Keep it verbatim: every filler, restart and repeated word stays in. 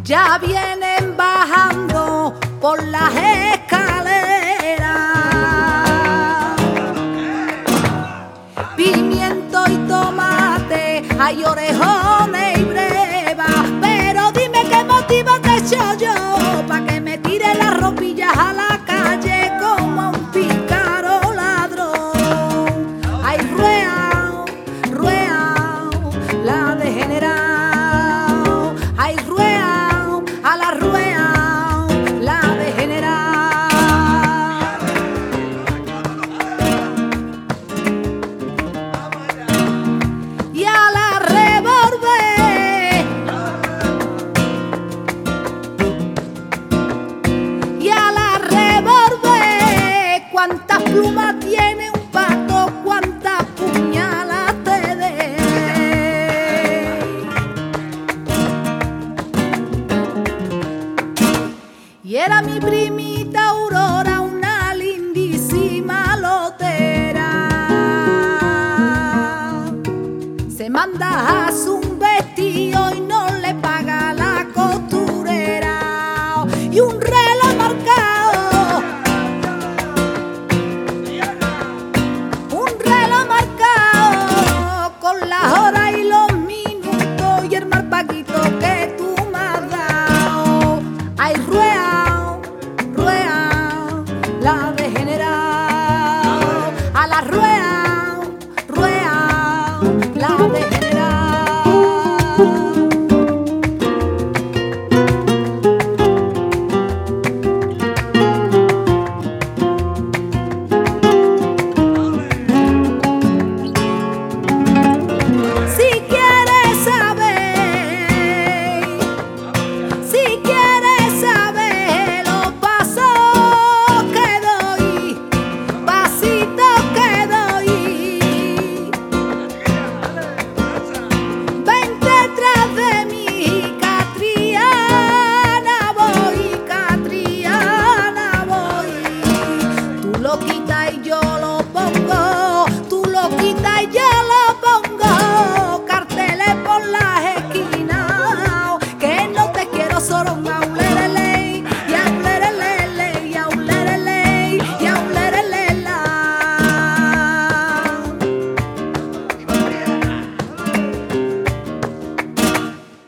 ya vienen bajando por las escaleras. Pimiento y tomate, hay orejones y brevas, pero dime qué motivo te he hecho yo pa' que me tire las ropillas a la calle como a un pícaro ladrón. Ay, rueao, rueao, la degenerao. Ay, rueao, a la rueao, la degenerao. Y a la revolver, y a la revolver, cuántas plumas tiene un pato, cuántas puñalas te dé. Y era mi primita Aurora, una lindísima lotera. Se manda a su vestido y no le paga la costurera. Y un reloj marcado, un reloj marcado con las horas y los minutos y el mal paquito que tú me has dado. Ay, rueao, rueao, la degenerao. A la rueao, rueao, la degenerao. Si quieres saber, si quieres saber los pasos que doy, pasitos que doy, vente tras de mí, Catriana voy, Catriana voy. Tú lo quitas y yo lo pongo, tú lo quitas y yo lo pongo, carteles por las esquinas, que no te quiero soronga, ulere.